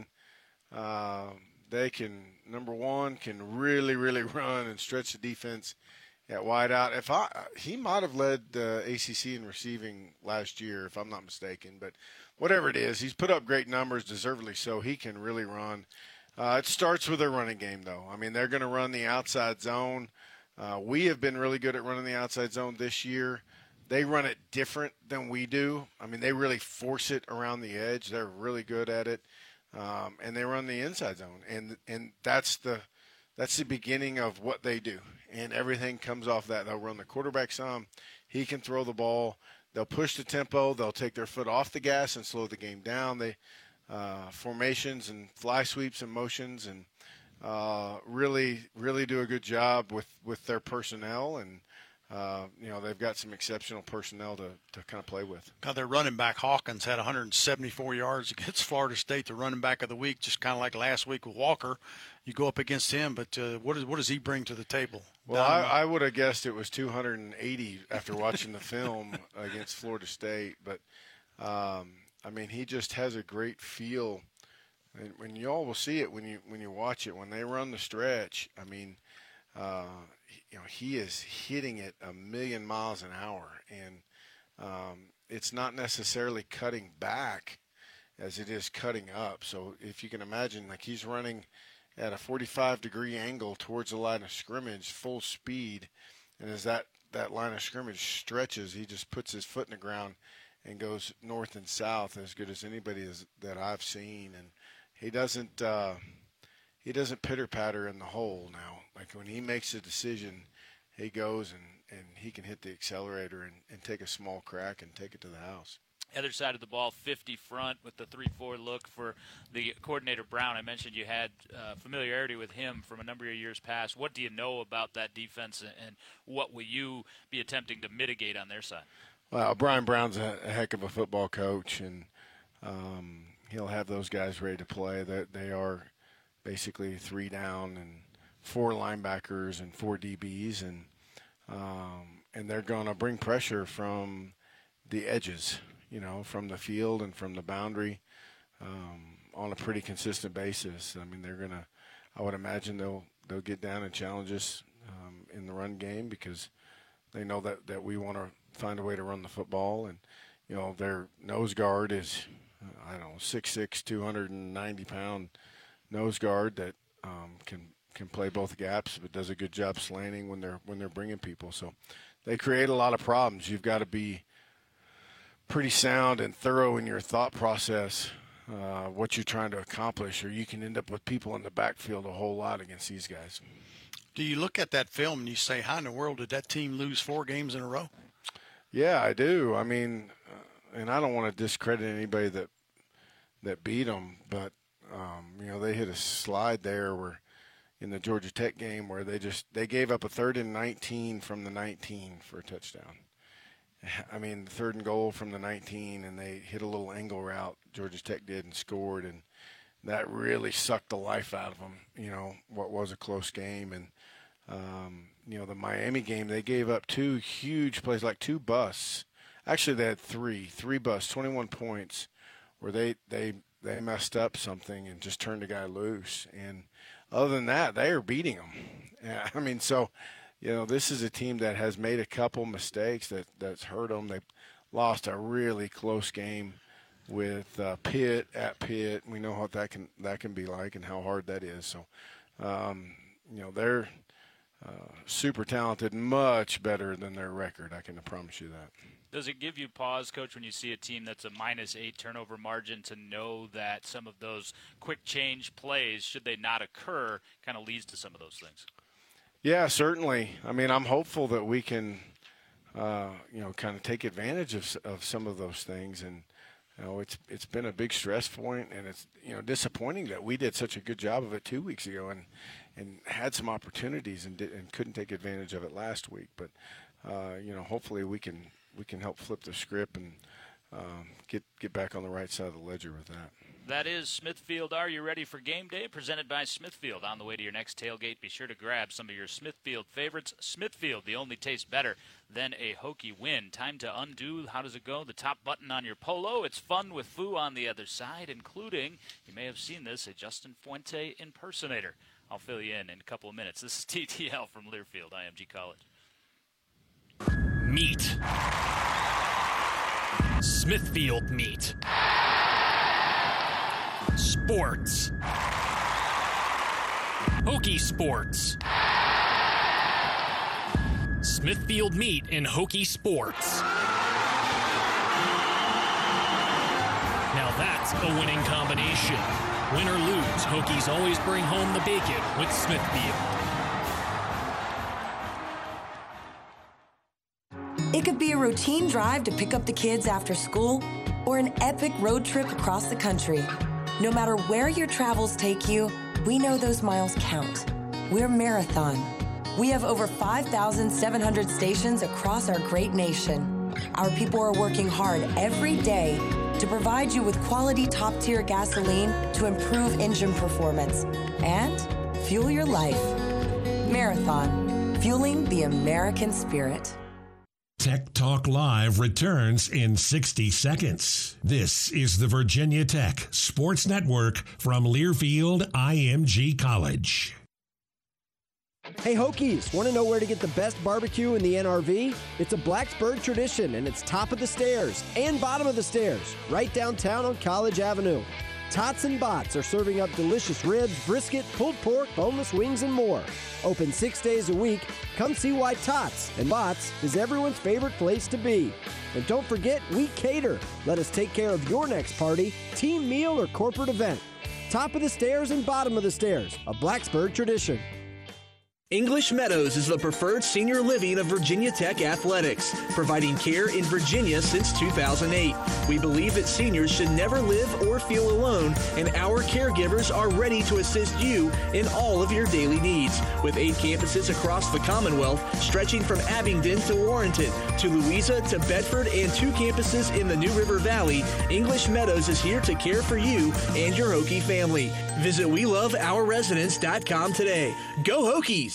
they can, number one, can really, really run and stretch the defense at wide out. He might have led the ACC in receiving last year, if I'm not mistaken. But whatever it is, he's put up great numbers, deservedly so. He can really run. It starts with their running game, though. I mean, they're going to run the outside zone. We have been really good at running the outside zone this year. They run it different than we do. I mean, they really force it around the edge. They're really good at it. And they run the inside zone. And that's the beginning of what they do. And everything comes off that. They'll run the quarterback some. He can throw the ball. They'll push the tempo. They'll take their foot off the gas and slow the game down. They formations and fly sweeps and motions, and really, really do a good job with their personnel. And they've got some exceptional personnel to kind of play with. God, their running back Hawkins had 174 yards against Florida State, the running back of the week, just kind of like last week with Walker. You go up against him, but what does he bring to the table? Well, I would have guessed it was 280 after watching the film against Florida State. But, I mean, he just has a great feel. And when you all will see it when you watch it, when they run the stretch, I mean, he is hitting it 1,000,000 miles an hour. And it's not necessarily cutting back as it is cutting up. So if you can imagine, like, he's running at a 45-degree angle towards the line of scrimmage, full speed, and as that line of scrimmage stretches, he just puts his foot in the ground and goes north and south as good as anybody that I've seen. And he doesn't pitter-patter in the hole now. Like, when he makes a decision, he goes and he can hit the accelerator and take a small crack and take it to the house. Other side of the ball, 50 front with the 3-4 look for the coordinator Brown. I mentioned you had familiarity with him from a number of years past. What do you know about that defense, and what will you be attempting to mitigate on their side? Well, Brian Brown's a heck of a football coach, and he'll have those guys ready to play. They are basically 3 down and 4 linebackers and 4 DBs, and they're going to bring pressure from the edges, from the field and from the boundary on a pretty consistent basis. I mean, I would imagine they'll get down and challenge us in the run game, because they know that we want to find a way to run the football. And, their nose guard is, 6'6", 290-pound nose guard that can play both gaps, but does a good job slanting when they're bringing people. So they create a lot of problems. You've got to be pretty sound and thorough in your thought process, what you're trying to accomplish, or you can end up with people in the backfield a whole lot against these guys. Do you look at that film and you say, how in the world did that team lose 4 games in a row? Yeah, I do. I mean, and I don't want to discredit anybody that beat them, but, they hit a slide there where in the Georgia Tech game where they gave up a 3rd and 19 from the 19 for a touchdown. I mean, the 3rd and goal from the 19, and they hit a little angle route, Georgia Tech did, and scored, and that really sucked the life out of them, what was a close game. And The Miami game, they gave up 2 huge plays, like 2 busts. Actually, they had 3 busts, 21 points, where they messed up something and just turned the guy loose. And other than that, they are beating them. Yeah, I mean, so, this is a team that has made a couple mistakes that's hurt them. They lost a really close game with Pitt at Pitt. We know what that can be like and how hard that is. So, they're super talented, much better than their record. I can promise you that. Does it give you pause, Coach, when you see a team that's a -8 turnover margin to know that some of those quick change plays, should they not occur, kind of leads to some of those things? Yeah, certainly. I mean, I'm hopeful that we can, kind of take advantage of some of those things. And, it's been a big stress point, and it's, disappointing that we did such a good job of it 2 weeks ago and had some opportunities and couldn't take advantage of it last week. But, hopefully we can help flip the script and get back on the right side of the ledger with that. That is Smithfield. Are you ready for game day? Presented by Smithfield. On the way to your next tailgate, be sure to grab some of your Smithfield favorites. Smithfield, the only taste better than a Hokie win. Time to undo, how does it go? The top button on your polo. It's fun with Foo on the other side, including, you may have seen this, a Justin Fuente impersonator. I'll fill you in a couple of minutes. This is TTL from Learfield, IMG College. Meat. Smithfield meat. Sports. Hokie sports. Smithfield meat and Hokie sports. Now that's a winning combination. Win or lose, Hokies always bring home the bacon with Smithfield. It could be a routine drive to pick up the kids after school or an epic road trip across the country. No matter where your travels take you, we know those miles count. We're Marathon. We have over 5,700 stations across our great nation. Our people are working hard every day to provide you with quality top-tier gasoline to improve engine performance and fuel your life. Marathon, fueling the American spirit. Tech Talk Live returns in 60 seconds. This is the Virginia Tech Sports Network from Learfield IMG College. Hey Hokies, want to know where to get the best barbecue in the NRV? It's a Blacksburg tradition, and it's top of the stairs and bottom of the stairs, right downtown on College Avenue. Tots and Bots are serving up delicious ribs, brisket, pulled pork, boneless wings, and more. Open 6 days a week. Come see why Tots and Bots is everyone's favorite place to be. And don't forget, we cater. Let us take care of your next party, team meal, or corporate event. Top of the stairs and bottom of the stairs, a Blacksburg tradition. English Meadows is the preferred senior living of Virginia Tech athletics, providing care in Virginia since 2008. We believe that seniors should never live or feel alone, and our caregivers are ready to assist you in all of your daily needs. With 8 campuses across the Commonwealth, stretching from Abingdon to Warrenton, to Louisa to Bedford, and 2 campuses in the New River Valley, English Meadows is here to care for you and your Hokie family. Visit WeLoveOurResidents.com today. Go Hokies!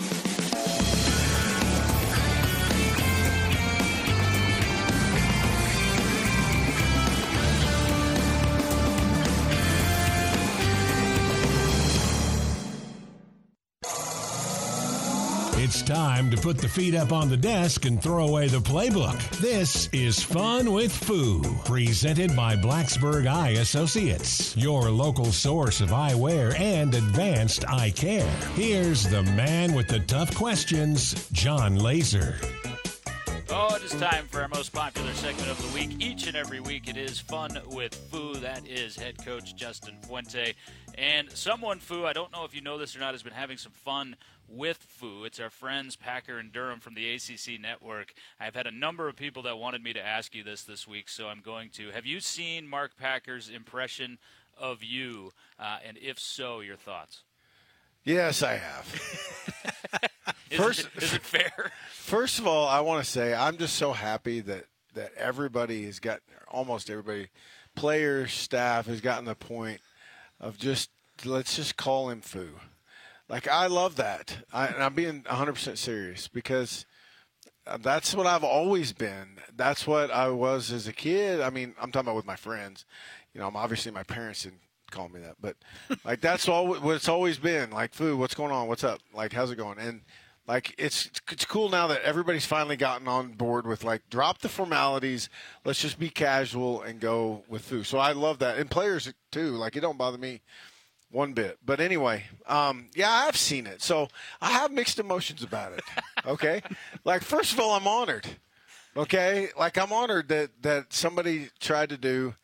It's time to put the feet up on the desk and throw away the playbook. This is Fun with Foo, presented by Blacksburg Eye Associates, your local source of eyewear and advanced eye care. Here's the man with the tough questions, John Laser. Oh, it is time for our most popular segment of the week. Each and every week it is Fun with Foo. That is head coach Justin Fuente. And someone, Foo, I don't know if you know this or not, has been having some fun with Foo. It's our friends Packer and Durham from the ACC Network. I've had a number of people that wanted me to ask you this week, so I'm going to. Have you seen Mark Packer's impression of you? And if so, your thoughts? Yes, I have. Is it fair? First of all, I want to say I'm just so happy that everybody has got, almost everybody, players, staff, has gotten the point of let's just call him Foo. Like, I love that. And I'm being 100% serious because that's what I've always been. That's what I was as a kid. I mean, I'm talking about with my friends. You know, obviously my parents didn't call me that. But, like, that's what it's always been. Like, Fu, what's going on? What's up? Like, how's it going? And, like, it's cool now that everybody's finally gotten on board with, like, drop the formalities. Let's just be casual and go with Fu. So I love that. And players, too. Like, it don't bother me one bit. But anyway, yeah, I've seen it. So I have mixed emotions about it, okay? Like, first of all, I'm honored, okay? Like, I'm honored that somebody tried to do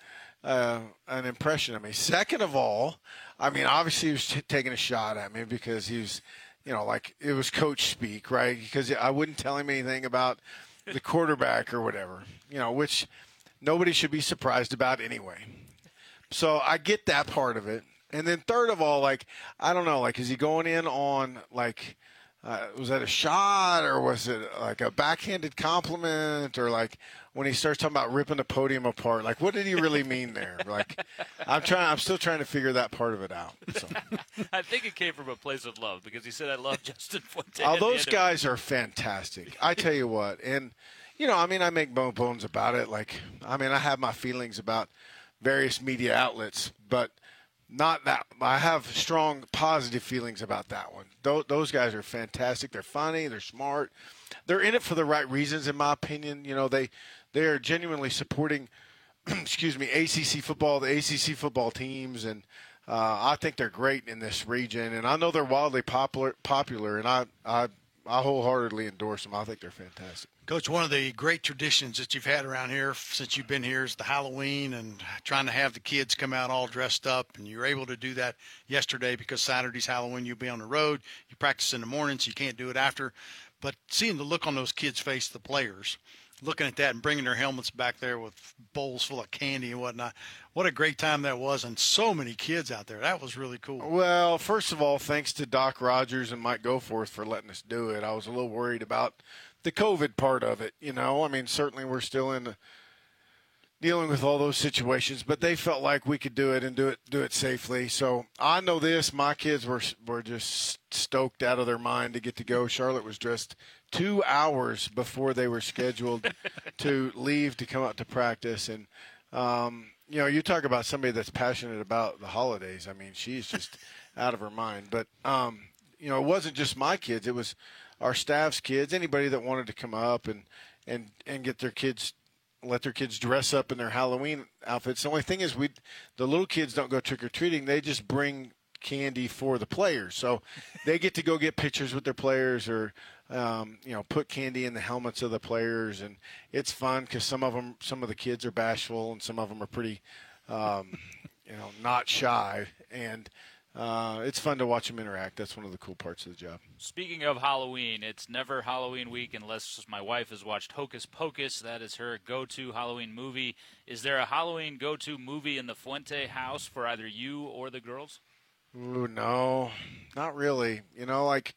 an impression of me. Second of all, I mean, obviously he was taking a shot at me because he was, you know, like it was coach speak, right? Because I wouldn't tell him anything about the quarterback or whatever, you know, which nobody should be surprised about anyway. So I get that part of it. And then third of all, like, I don't know, like, is he going in on, like, was that a shot or was it like a backhanded compliment or like when he starts talking about ripping the podium apart, like, what did he really mean there? Like, I'm still trying to figure that part of it out. So. I think it came from a place of love because he said, I love Justin Fuente. Oh, those guys are fantastic. I tell you what. And, you know, I mean, I make bones about it. Like, I mean, I have my feelings about various media outlets, but not that. I have strong positive feelings about that one. Those guys are fantastic. They're funny. They're smart. They're in it for the right reasons, in my opinion. You know, they are genuinely supporting, excuse me, ACC football, the ACC football teams, and I think they're great in this region. And I know they're wildly popular, and I wholeheartedly endorse them. I think they're fantastic. Coach, one of the great traditions that you've had around here since you've been here is the Halloween and trying to have the kids come out all dressed up. And you were able to do that yesterday because Saturday's Halloween. You'll be on the road. You practice in the morning, so you can't do it after. But seeing the look on those kids' face, the players, looking at that and bringing their helmets back there with bowls full of candy and whatnot, what a great time that was. And so many kids out there. That was really cool. Well, first of all, thanks to Doc Rogers and Mike Goforth for letting us do it. I was a little worried about the COVID part of it, you know. I mean, certainly we're still dealing with all those situations, but they felt like we could do it and do it safely. So I know this. My kids were just stoked out of their mind to get to go. Charlotte was dressed 2 hours before they were scheduled to leave to come out to practice. And, you know, you talk about somebody that's passionate about the holidays. I mean, she's just out of her mind. But, you know, it wasn't just my kids. It was our staff's kids, anybody that wanted to come up and get their kids, let their kids dress up in their Halloween outfits. The only thing is the little kids don't go trick-or-treating. They just bring candy for the players. So they get to go get pictures with their players or, you know, put candy in the helmets of the players. And it's fun because some of the kids are bashful and some of them are pretty, you know, not shy. And it's fun to watch them interact. That's one of the cool parts of the job. Speaking of Halloween, it's never Halloween week unless my wife has watched Hocus Pocus. That is her go-to Halloween movie. Is there a Halloween go-to movie in the Fuente house for either you or the girls? Ooh, no, not really. You know, like,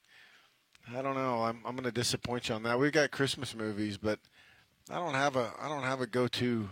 I don't know. I'm going to disappoint you on that. We've got Christmas movies, but I don't have a go-to.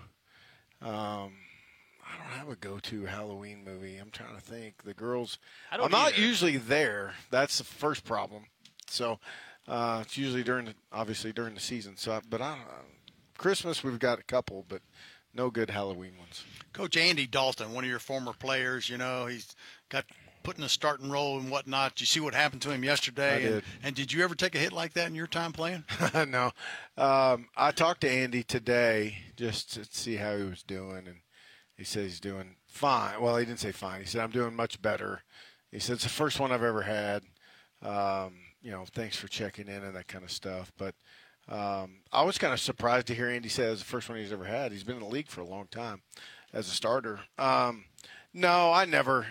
I don't have a go-to Halloween movie. I'm trying to think. The girls, I'm not usually there. That's the first problem. So it's usually during the season. So, but Christmas we've got a couple, but no good Halloween ones. Coach Andy Dalton, one of your former players, you know, he's got put in a starting role and whatnot. Did you see what happened to him yesterday? I did. And did you ever take a hit like that in your time playing? No. I talked to Andy today just to see how he was doing, and he said he's doing fine. Well, he didn't say fine. He said, I'm doing much better. He said, it's the first one I've ever had. You know, thanks for checking in and that kind of stuff. But I was kind of surprised to hear Andy say it was the first one he's ever had. He's been in the league for a long time as a starter. No, I never.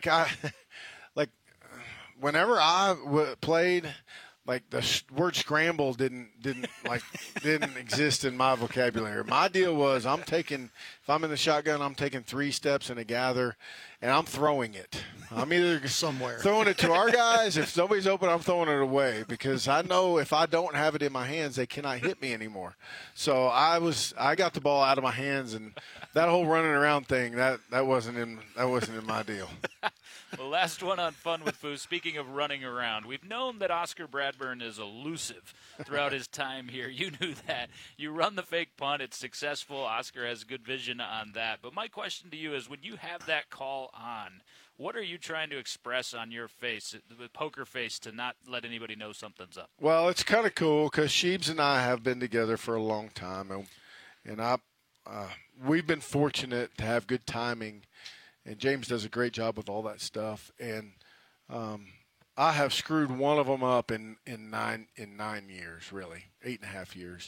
Whenever I played, like the word scramble didn't exist in my vocabulary. My deal was if I'm in the shotgun, I'm taking 3 steps and a gather, and I'm throwing it. I'm either somewhere throwing it to our guys. If somebody's open, I'm throwing it away because I know if I don't have it in my hands, they cannot hit me anymore. So I got the ball out of my hands, and that whole running around thing that wasn't in my deal. Well, last one on Fun with Foo. Speaking of running around, we've known that Oscar Bradburn is elusive throughout his time here. You knew that. You run the fake punt. It's successful. Oscar has good vision on that. But my question to you is, when you have that call on, what are you trying to express on your face, the poker face, to not let anybody know something's up? Well, it's kind of cool because Sheebs and I have been together for a long time, and we've been fortunate to have good timing, and James does a great job with all that stuff. And I have screwed one of them up in 9 years, really, 8.5 years,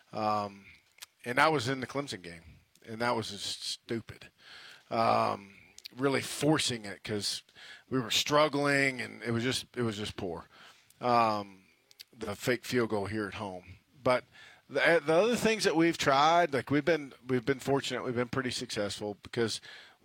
and I was in the Clemson game, and that was just stupid. Really forcing it because we were struggling, and it was just poor. The fake field goal here at home, but the other things that we've tried, like we've been fortunate, we've been pretty successful because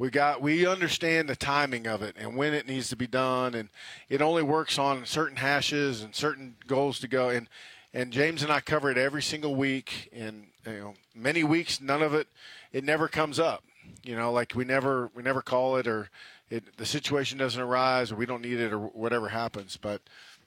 we understand the timing of it and when it needs to be done, and it only works on certain hashes and certain goals to go. And James and I cover it every single week, and many weeks none of it never comes up. Like we never call it, or the situation doesn't arise, or we don't need it, or whatever happens. But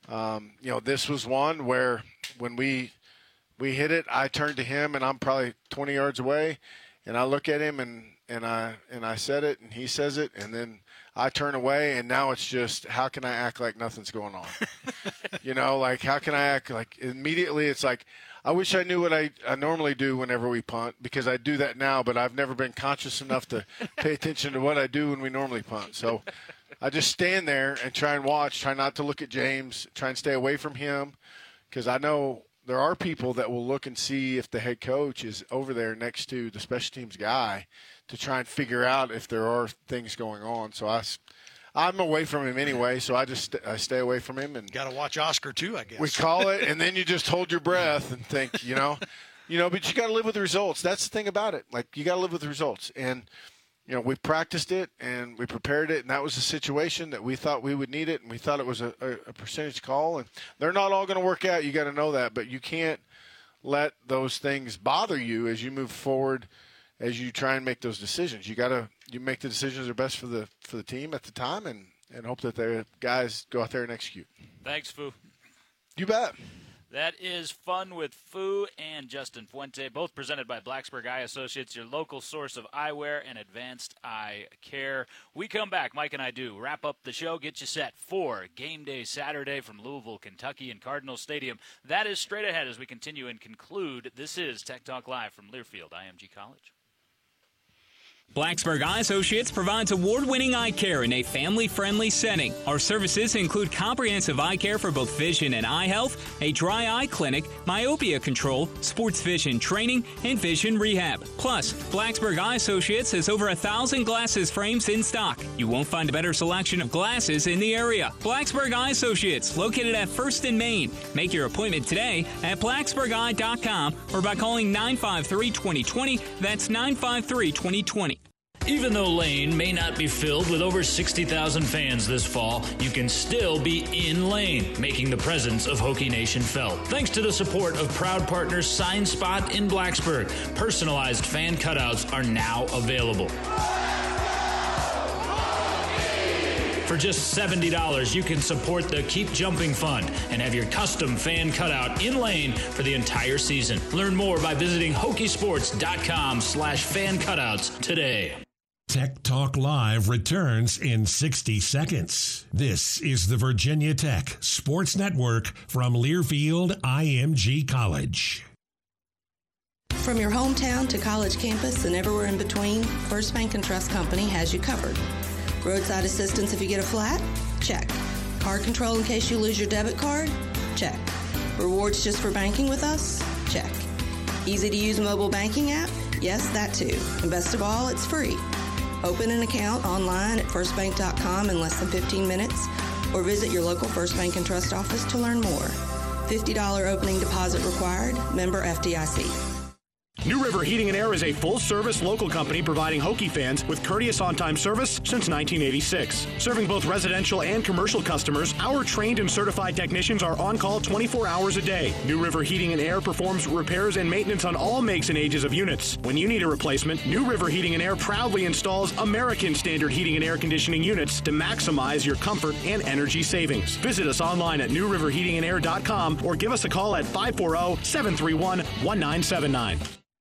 this was one where when we hit it, I turned to him, and I'm probably 20 yards away, and I look at him, and I said it, and he says it, and then I turn away, and now it's just, how can I act like nothing's going on? Like how can I act like immediately? It's like, I wish I knew what I normally do whenever we punt, because I do that now, but I've never been conscious enough to pay attention to what I do when we normally punt. So I just stand there and try and watch, try not to look at James, try and stay away from him, because I know there are people that will look and see if the head coach is over there next to the special teams guy to try and figure out if there are things going on. So I'm away from him anyway, so I stay away from him. And got to watch Oscar too, I guess. We call it, and then you just hold your breath and think, but you got to live with the results. That's the thing about it. Like, you got to live with the results. And we practiced it and we prepared it, and that was a situation that we thought we would need it, and we thought it was a percentage call. And they're not all going to work out. You got to know that, but you can't let those things bother you as you move forward, as you try and make those decisions. You make the decisions that are best for the team at the time, and hope that their guys go out there and execute. Thanks, Foo. You bet. That is Fun with Foo and Justin Fuente, both presented by Blacksburg Eye Associates, your local source of eyewear and advanced eye care. We come back, Mike and I do, wrap up the show, get you set for Game Day Saturday from Louisville, Kentucky and Cardinal Stadium. That is straight ahead as we continue and conclude. This is Tech Talk Live from Learfield IMG College. Blacksburg Eye Associates provides award-winning eye care in a family-friendly setting. Our services include comprehensive eye care for both vision and eye health, a dry eye clinic, myopia control, sports vision training, and vision rehab. Plus, Blacksburg Eye Associates has over 1,000 glasses frames in stock. You won't find a better selection of glasses in the area. Blacksburg Eye Associates, located at 1st and Main. Make your appointment today at blacksburgeye.com or by calling 953-2020. That's 953-2020. Even though Lane may not be filled with over 60,000 fans this fall, you can still be in Lane, making the presence of Hokie Nation felt. Thanks to the support of proud partners Sign Spot in Blacksburg, personalized fan cutouts are now available. For just $70, you can support the Keep Jumping Fund and have your custom fan cutout in Lane for the entire season. Learn more by visiting Hokiesports.com/fan cutouts today. Tech Talk Live returns in 60 seconds. This is the Virginia Tech Sports Network from Learfield IMG College. From your hometown to college campus and everywhere in between, First Bank & Trust Company has you covered. Roadside assistance if you get a flat? Check. Card control in case you lose your debit card? Check. Rewards just for banking with us? Check. Easy to use mobile banking app? Yes, that too. And best of all, it's free. Open an account online at firstbank.com in less than 15 minutes or visit your local First Bank & Trust office to learn more. $50 opening deposit required. Member FDIC. New River Heating and Air is a full-service local company providing Hokie fans with courteous on-time service since 1986. Serving both residential and commercial customers, our trained and certified technicians are on call 24 hours a day. New River Heating and Air performs repairs and maintenance on all makes and ages of units. When you need a replacement, New River Heating and Air proudly installs American Standard heating and air conditioning units to maximize your comfort and energy savings. Visit us online at newriverheatingandair.com or give us a call at 540-731-1979.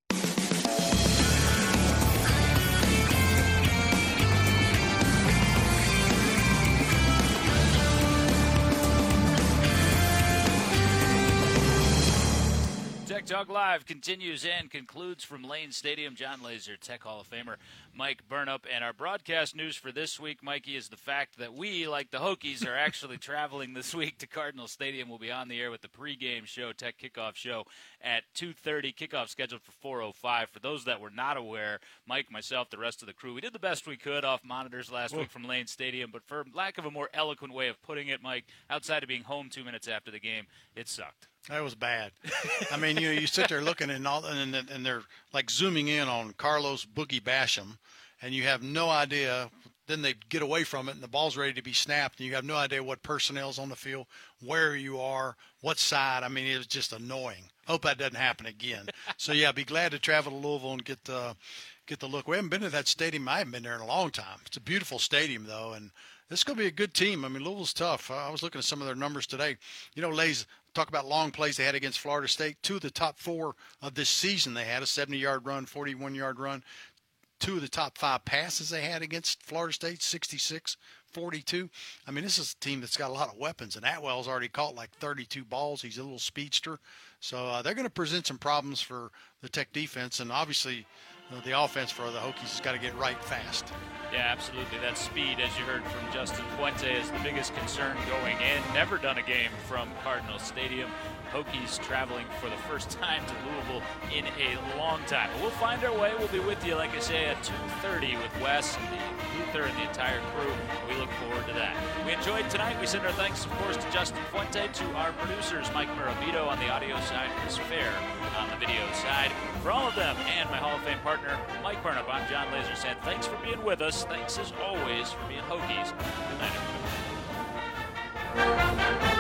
Tech Talk Live continues and concludes from Lane Stadium. John Laser, Tech Hall of Famer Mike Burnup. And our broadcast news for this week, Mikey, is the fact that we, like the Hokies, are actually traveling this week to Cardinal Stadium. We'll be on the air with the pregame show, Tech Kickoff Show, at 2:30. Kickoff scheduled for 4:05. For those that were not aware, Mike, myself, the rest of the crew, we did the best we could off monitors last week from Lane Stadium. But for lack of a more eloquent way of putting it, Mike, outside of being home 2 minutes after the game, it sucked. That was bad. I mean, you sit there looking and they're like zooming in on Carlos Boogie Basham, and you have no idea. Then they get away from it, and the ball's ready to be snapped, and you have no idea what personnel's on the field, where you are, what side. I mean, it was just annoying. Hope that doesn't happen again. So, yeah, be glad to travel to Louisville and get the look. We haven't been to that stadium. I haven't been there in a long time. It's a beautiful stadium, though, and this is going to be a good team. I mean, Louisville's tough. I was looking at some of their numbers today. You know, Lays, talk about long plays they had against Florida State. 2 of the top 4 of this season they had, a 70-yard run, 41-yard run. 2 of the top 5 passes they had against Florida State, 66, 42. I mean, this is a team that's got a lot of weapons, and Atwell's already caught like 32 balls. He's a little speedster. So they're going to present some problems for the Tech defense, and obviously the offense for the Hokies has got to get right fast. Yeah, absolutely. That speed, as you heard from Justin Fuente, is the biggest concern going in. Never done a game from Cardinal Stadium. Hokies traveling for the first time to Louisville in a long time. But we'll find our way. We'll be with you, like I say, at 2:30 with Wes and Luther and the entire crew. We look forward to that. We enjoyed tonight. We send our thanks, of course, to Justin Fuente, to our producers, Mike Marabito on the audio side, Chris Fair on the video side. For all of them and my Hall of Fame partner, Mike Burnup, I'm John Laser saying thanks for being with us. Thanks, as always, for being Hokies. Good night, everybody.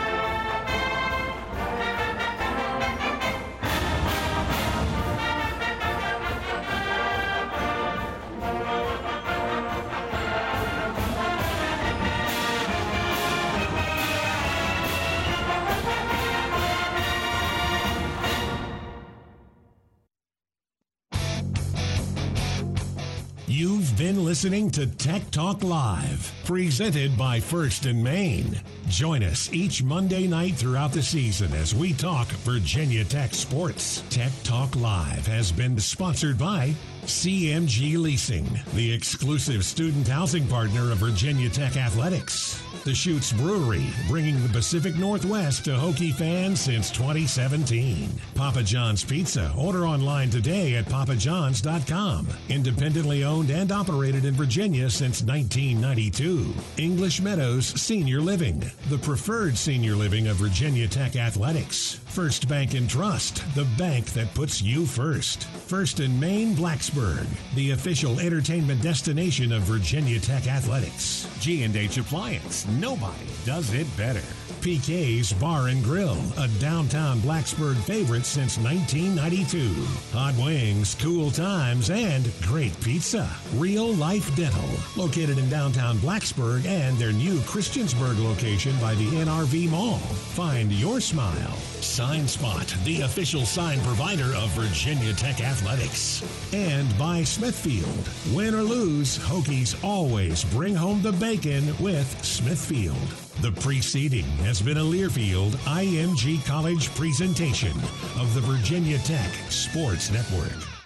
You've been listening to Tech Talk Live, presented by First and Main. Join us each Monday night throughout the season as we talk Virginia Tech sports. Tech Talk Live has been sponsored by CMG Leasing, the exclusive student housing partner of Virginia Tech Athletics. The Chutes Brewery, bringing the Pacific Northwest to Hokie fans since 2017. Papa John's Pizza. Order online today at papajohns.com. Independently owned and operated in Virginia since 1992. English Meadows Senior Living, the preferred senior living of Virginia Tech Athletics. First Bank and Trust, the bank that puts you first. First and Main Blacksburg, the official entertainment destination of Virginia Tech Athletics. G&H Appliance, nobody does it better. PK's Bar and Grill, a downtown Blacksburg favorite since 1992. Hot wings, cool times, and great pizza. Real Life Dental, located in downtown Blacksburg and their new Christiansburg location by the NRV Mall. Find your smile. Sign Spot, the official sign provider of Virginia Tech Athletics. And by Smithfield. Win or lose, Hokies always bring home the bacon with Smithfield. The preceding has been a Learfield IMG College presentation of the Virginia Tech Sports Network.